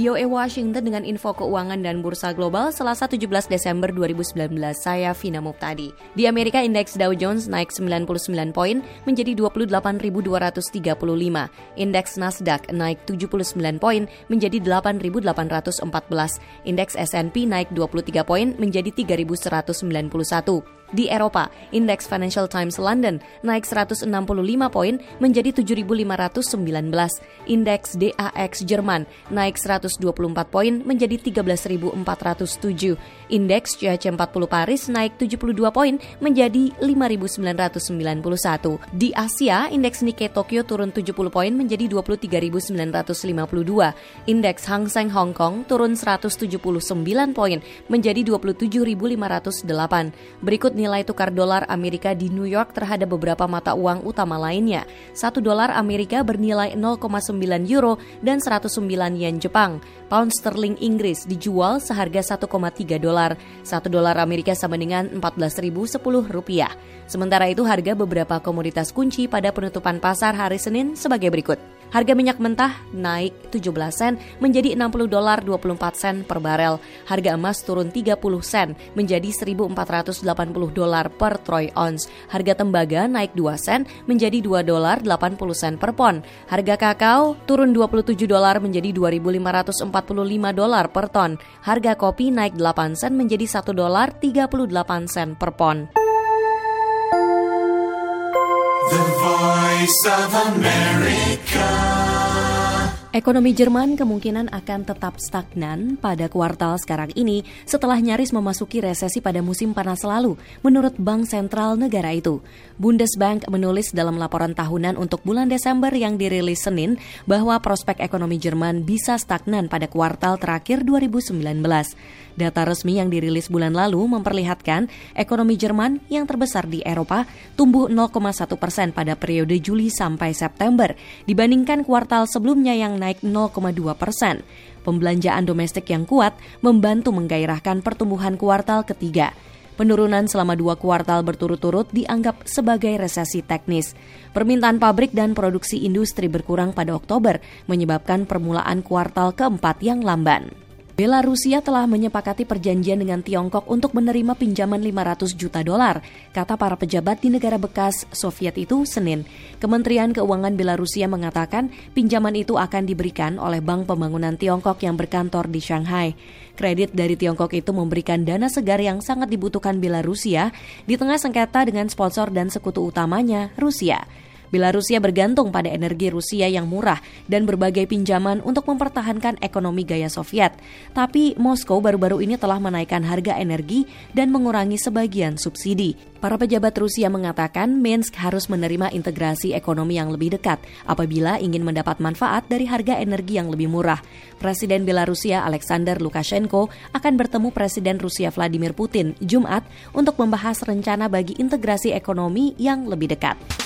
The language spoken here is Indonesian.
VOA Washington dengan info keuangan dan bursa global Selasa 17 Desember 2019. Saya Vina Muqtadi. Di Amerika, indeks Dow Jones naik 99 poin menjadi 28.235. Indeks Nasdaq naik 79 poin menjadi 8.814. Indeks S&P naik 23 poin menjadi 3.191. Di Eropa, indeks Financial Times London naik 165 poin menjadi 7.519. Indeks DAX Jerman naik 124 poin menjadi 13.407. Indeks CAC 40 Paris naik 72 poin menjadi 5.991. Di Asia, indeks Nikkei Tokyo turun 70 poin menjadi 23.952. Indeks Hang Seng Hong Kong turun 179 poin menjadi 27.508. Berikut nilai tukar dolar Amerika di New York terhadap beberapa mata uang utama lainnya. 1 dolar Amerika bernilai 0,9 euro dan 109 yen Jepang. Pound sterling Inggris dijual seharga 1,3 dolar. 1 dolar Amerika sama dengan 14.010 rupiah. Sementara itu harga beberapa komoditas kunci pada penutupan pasar hari Senin sebagai berikut. Harga minyak mentah naik 17 sen menjadi 60 dolar 24 sen per barel. Harga emas turun 30 sen menjadi 1.480 dolar per troy ounce. Harga tembaga naik 2 sen menjadi 2 dolar 80 sen per pon. Harga kakao turun 27 dolar menjadi 2.545 dolar per ton. Harga kopi naik 8 sen menjadi 1 dolar 38 sen per pon. The Voice of America. Ekonomi Jerman kemungkinan akan tetap stagnan pada kuartal sekarang ini setelah nyaris memasuki resesi pada musim panas lalu, menurut Bank Sentral negara itu. Bundesbank menulis dalam laporan tahunan untuk bulan Desember yang dirilis Senin bahwa prospek ekonomi Jerman bisa stagnan pada kuartal terakhir 2019. Data resmi yang dirilis bulan lalu memperlihatkan ekonomi Jerman yang terbesar di Eropa tumbuh 0,1% pada periode Juli sampai September dibandingkan kuartal sebelumnya yang naik 0,2%. Pembelanjaan domestik yang kuat membantu menggairahkan pertumbuhan kuartal ketiga. Penurunan selama 2 kuartal berturut-turut dianggap sebagai resesi teknis. Permintaan pabrik dan produksi industri berkurang pada Oktober, menyebabkan permulaan kuartal keempat yang lamban. Belarusia telah menyepakati perjanjian dengan Tiongkok untuk menerima pinjaman 500 juta dolar, kata para pejabat di negara bekas Soviet itu Senin. Kementerian Keuangan Belarusia mengatakan pinjaman itu akan diberikan oleh Bank Pembangunan Tiongkok yang berkantor di Shanghai. Kredit dari Tiongkok itu memberikan dana segar yang sangat dibutuhkan Belarusia di tengah sengketa dengan sponsor dan sekutu utamanya, Rusia. Belarusia bergantung pada energi Rusia yang murah dan berbagai pinjaman untuk mempertahankan ekonomi gaya Soviet. Tapi Moskow baru-baru ini telah menaikkan harga energi dan mengurangi sebagian subsidi. Para pejabat Rusia mengatakan Minsk harus menerima integrasi ekonomi yang lebih dekat apabila ingin mendapat manfaat dari harga energi yang lebih murah. Presiden Belarusia Alexander Lukashenko akan bertemu Presiden Rusia Vladimir Putin Jumat untuk membahas rencana bagi integrasi ekonomi yang lebih dekat.